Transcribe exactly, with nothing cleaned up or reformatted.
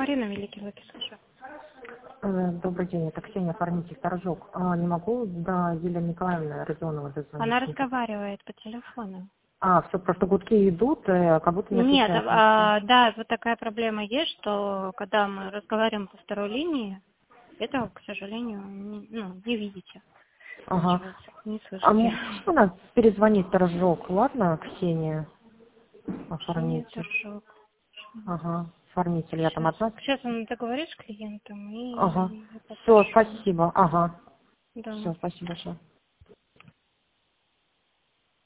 Марина, Великий Луки, слушаю. Э, Добрый день, это Ксения, оформитель торжок. А, не могу до Елены Николаевны Родионова дозвониться? Она разговаривает по телефону. А, все, просто гудки идут, э, как будто не Нет, отвечает. а, да, вот такая проблема есть, что когда мы разговариваем по второй линии, этого, к сожалению, не, ну, не видите. Ага. Не А слышите. может она перезвонит торжок, ладно, Ксения? Ксения Оформитель. Торжок. Ага, оформитель, я там Сейчас. одна. Сейчас он договорит с клиентом Ага. и я Все, попрошу. спасибо, ага. Да. Все, спасибо большое.